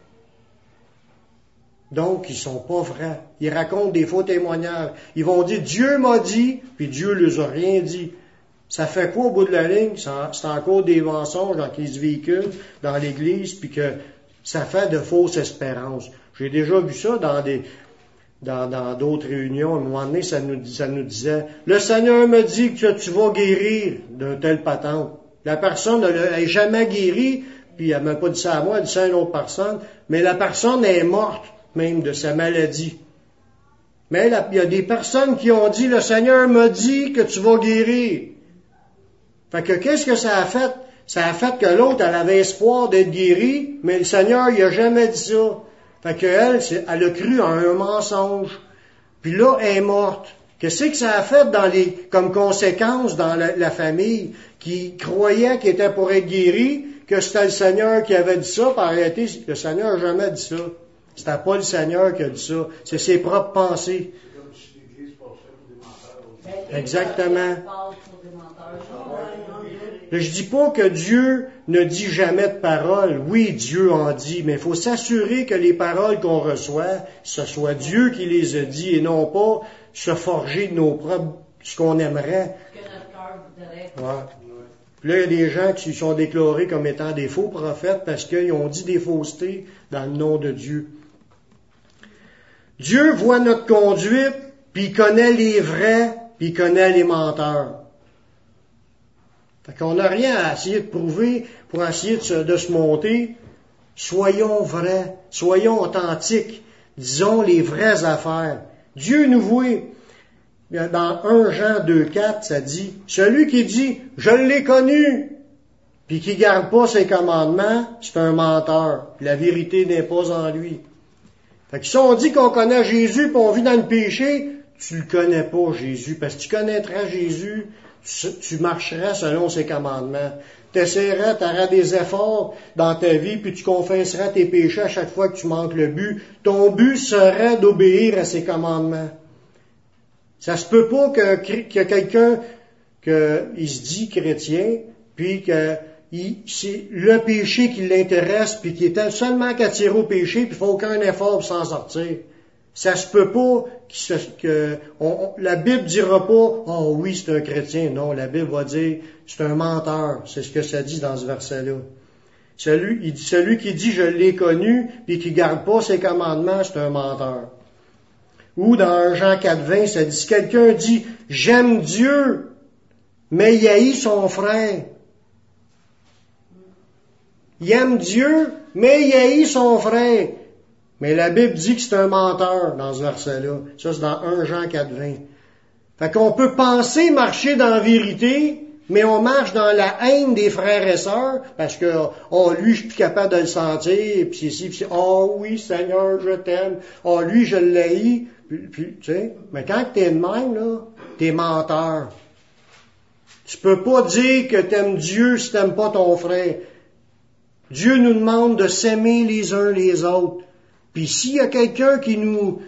Donc, ils sont pas vrais. Ils racontent des faux témoignages. Ils vont dire, Dieu m'a dit, puis Dieu ne les a rien dit. Ça fait quoi au bout de la ligne? C'est encore des mensonges dans qui se véhiculent dans l'Église, puis que ça fait de fausses espérances. J'ai déjà vu ça dans d'autres réunions. À un moment donné, ça nous disait, le Seigneur me dit que tu vas guérir d'un tel patente. La personne n'est jamais guérie, puis elle m'a pas dit ça à moi, elle dit ça à une autre personne, mais la personne est morte même de sa maladie. Mais il y a des personnes qui ont dit, le Seigneur m'a dit que tu vas guérir. Fait que qu'est-ce que ça a fait? Ça a fait que l'autre, elle avait espoir d'être guérie, mais le Seigneur, il a jamais dit ça. Fait que elle a cru en un mensonge. Puis là, elle est morte. Qu'est-ce que ça a fait comme conséquence dans la famille qui croyait qu'il était pour être guéri, que c'était le Seigneur qui avait dit ça, par réalité, le Seigneur n'a jamais dit ça. C'était pas le Seigneur qui a dit ça. C'est ses propres pensées. C'est comme si l'Église passait pour des menteurs. Exactement. Je dis pas que Dieu ne dit jamais de paroles. Oui, Dieu en dit, mais il faut s'assurer que les paroles qu'on reçoit, ce soit Dieu qui les a dit et non pas se forger de nos propres, ce qu'on aimerait. Que notre cœur voudrait. Ouais. Puis là, il y a des gens qui sont déclarés comme étant des faux prophètes parce qu'ils ont dit des faussetés dans le nom de Dieu. Dieu voit notre conduite, puis il connaît les vrais, puis il connaît les menteurs. Fait qu'on n'a rien à essayer de prouver pour essayer de se monter. Soyons vrais, soyons authentiques, disons les vraies affaires. Dieu nous voit. Dans 1 Jean 2,4, ça dit, celui qui dit, je l'ai connu, puis qui garde pas ses commandements, c'est un menteur. La vérité n'est pas en lui. Fait que si on dit qu'on connaît Jésus, puis on vit dans le péché, tu le connais pas, Jésus, parce que tu connaîtras Jésus, tu marcherais selon ses commandements. Tu essaierais, tu aurais des efforts dans ta vie, puis tu confesserais tes péchés à chaque fois que tu manques le but. Ton but serait d'obéir à ses commandements. Ça se peut pas qu'il y a quelqu'un il se dit chrétien, puis que c'est le péché qui l'intéresse, puis qui est seulement qu'attiré au péché, puis il faut aucun effort pour s'en sortir. Ça se peut pas la Bible dira pas, oh oui, c'est un chrétien. Non, la Bible va dire, c'est un menteur. C'est ce que ça dit dans ce verset-là. Celui qui dit, je l'ai connu, puis qui garde pas ses commandements, c'est un menteur. Ou dans Jean 4,20, ça dit, si quelqu'un dit, j'aime Dieu, mais il haït son frère. Il aime Dieu, mais il haït son frère. Mais la Bible dit que c'est un menteur dans ce verset-là. Ça, c'est dans 1 Jean 4,20. Fait qu'on peut penser marcher dans la vérité, mais on marche dans la haine des frères et sœurs, parce que, oh, lui, je suis plus capable de le sentir, puis c'est ci, puis c'est, oh oui, Seigneur, je t'aime, oh, lui, je l'haïs, puis, tu sais, mais quand t'es de même, là, t'es menteur. Tu peux pas dire que t'aimes Dieu si t'aimes pas ton frère. Dieu nous demande de s'aimer les uns les autres. Puis s'il y a quelqu'un qui nous,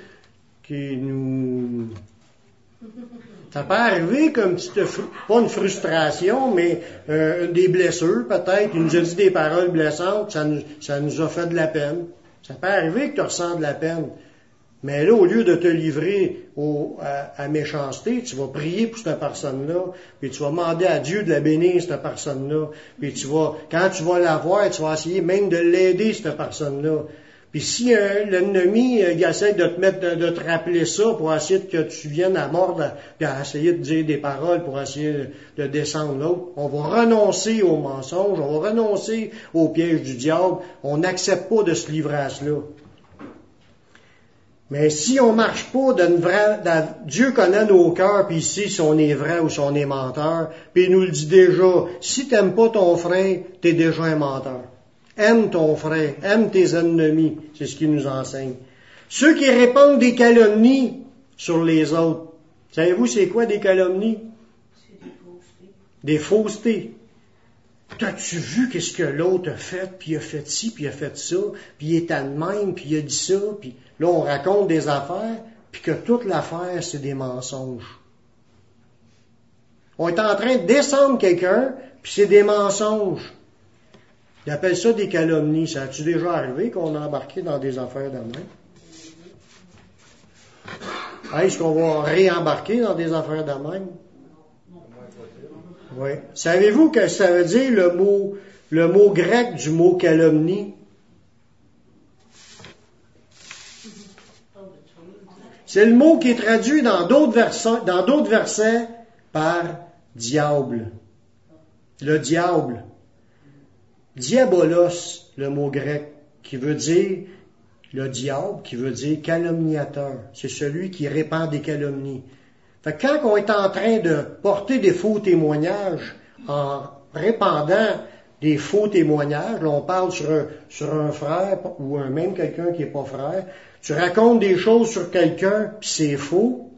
ça peut arriver comme pas une frustration, mais des blessures peut-être. Il nous a dit des paroles blessantes, ça nous a fait de la peine. Ça peut arriver que tu ressens de la peine. Mais là, au lieu de te livrer à méchanceté, tu vas prier pour cette personne-là, puis tu vas demander à Dieu de la bénir, cette personne-là. Puis quand tu vas la voir, tu vas essayer même de l'aider, cette personne-là. Puis si l'ennemi il essaie de te rappeler ça pour essayer que tu viennes à mordre, puis à essayer de dire des paroles pour essayer de descendre l'autre, on va renoncer aux mensonges, on va renoncer au piège du diable, on n'accepte pas de se livrer à cela. Mais si on marche pas Dieu connaît nos cœurs, puis il sait si on est vrai ou si on est menteur, puis il nous le dit déjà, si t'aimes pas ton frère, t'es déjà un menteur. Aime ton frère, aime tes ennemis, c'est ce qu'il nous enseigne. Ceux qui répandent des calomnies sur les autres. Savez-vous c'est quoi des calomnies? C'est des faussetés. Des faussetés. T'as-tu vu qu'est-ce que l'autre a fait, puis il a fait ci, puis il a fait ça, puis il est à de même, puis il a dit ça, puis là on raconte des affaires, puis que toute l'affaire c'est des mensonges. On est en train de descendre quelqu'un, puis c'est des mensonges. Ils appellent ça des calomnies. Ça a-tu déjà arrivé qu'on a embarqué dans des affaires de même? Est-ce qu'on va réembarquer dans des affaires de même? Oui. Savez-vous que ça veut dire le mot grec du mot calomnie? C'est le mot qui est traduit dans d'autres versets par diable. Le diable. Diabolos, le mot grec, qui veut dire le diable, qui veut dire calomniateur. C'est celui qui répand des calomnies. Fait que quand on est en train de porter des faux témoignages en répandant des faux témoignages, là on parle sur un frère ou même quelqu'un qui n'est pas frère, tu racontes des choses sur quelqu'un puis c'est faux,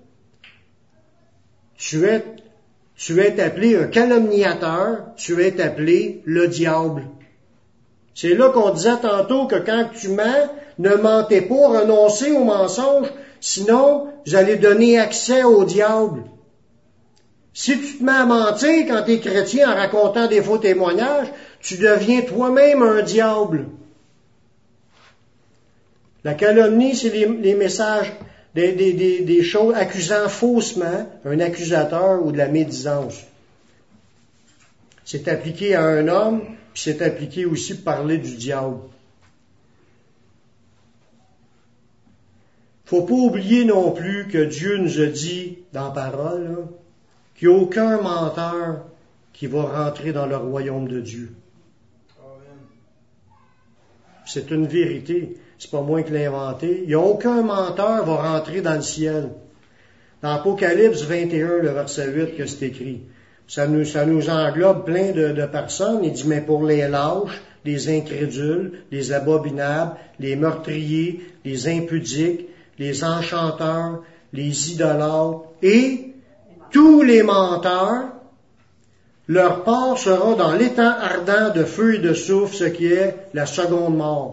tu es appelé un calomniateur, tu es appelé le diable. C'est là qu'on disait tantôt que quand tu mens, ne mentez pas, renoncez au mensonge, sinon vous allez donner accès au diable. Si tu te mets à mentir quand tu es chrétien en racontant des faux témoignages, tu deviens toi-même un diable. La calomnie, c'est les messages, des choses accusant faussement, un accusateur ou de la médisance. C'est appliqué à un homme, puis c'est appliqué aussi pour parler du diable. Faut pas oublier non plus que Dieu nous a dit dans la parole là, qu'il n'y a aucun menteur qui va rentrer dans le royaume de Dieu. C'est une vérité. C'est pas moi qui l'ai inventé. Il n'y a aucun menteur va rentrer dans le ciel. Dans Apocalypse 21, le verset 8, que c'est écrit. Ça nous englobe plein de personnes. Il dit, mais pour les lâches, les incrédules, les abominables, les meurtriers, les impudiques, les enchanteurs, les idolâtres et tous les menteurs, leur part sera dans l'étang ardent de feu et de soufre, ce qui est la seconde mort.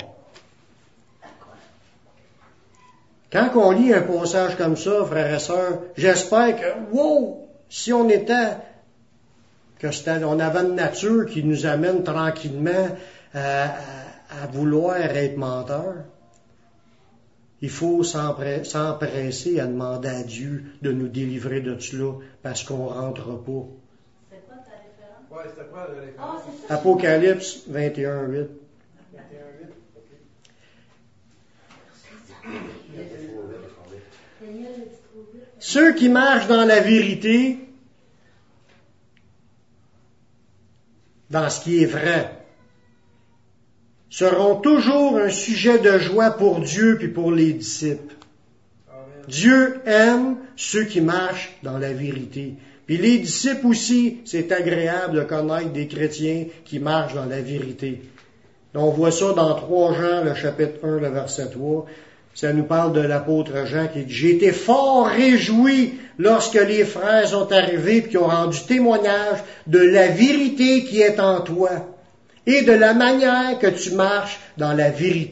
Quand on lit un passage comme ça, frères et sœurs, j'espère que, wow, si on était, on avait une nature qui nous amène tranquillement à vouloir être menteur, il faut s'empresser à demander à Dieu de nous délivrer de cela parce qu'on ne rentre pas. C'est quoi ta référence? Ouais, c'était quoi la référence? Ah, c'est ça. Apocalypse 21, 8. 21, 8, Ceux qui marchent dans la vérité, dans ce qui est vrai, seront toujours un sujet de joie pour Dieu puis pour les disciples. Amen. Dieu aime ceux qui marchent dans la vérité. Puis les disciples aussi, c'est agréable de connaître des chrétiens qui marchent dans la vérité. On voit ça dans 3 Jean, le chapitre 1, le verset 3. Ça nous parle de l'apôtre Jean qui dit « J'ai été fort réjoui lorsque les frères sont arrivés et qui ont rendu témoignage de la vérité qui est en toi et de la manière que tu marches dans la vérité. »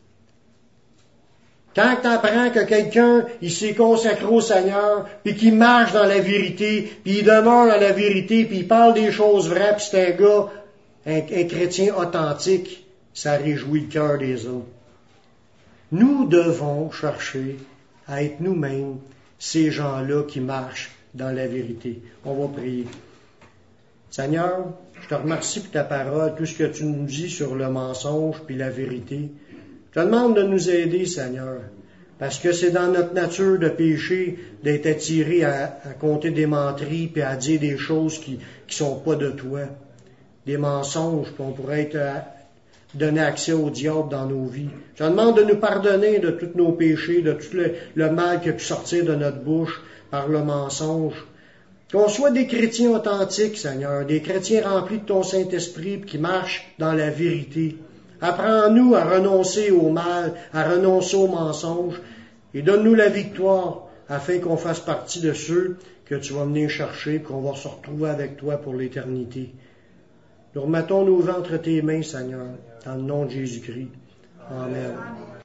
Quand tu apprends que quelqu'un, il s'est consacré au Seigneur, puis qu'il marche dans la vérité, puis il demeure dans la vérité, puis il parle des choses vraies, puis c'est un gars, un chrétien authentique, ça réjouit le cœur des autres. Nous devons chercher à être nous-mêmes ces gens-là qui marchent dans la vérité. On va prier. Seigneur, je te remercie pour ta parole, tout ce que tu nous dis sur le mensonge puis la vérité. Je te demande de nous aider, Seigneur, parce que c'est dans notre nature de péché d'être attiré à compter des menteries puis à dire des choses qui sont pas de toi. Des mensonges, puis on pourrait être donner accès au diable dans nos vies. Je te demande de nous pardonner de tous nos péchés, de tout le mal qui a pu sortir de notre bouche par le mensonge. Qu'on soit des chrétiens authentiques, Seigneur, des chrétiens remplis de ton Saint-Esprit qui marchent dans la vérité. Apprends-nous à renoncer au mal, à renoncer au mensonge, et donne-nous la victoire afin qu'on fasse partie de ceux que tu vas venir chercher, qu'on va se retrouver avec toi pour l'éternité. Nous remettons nos vies entre tes mains, Seigneur, dans le nom de Jésus-Christ. Amen.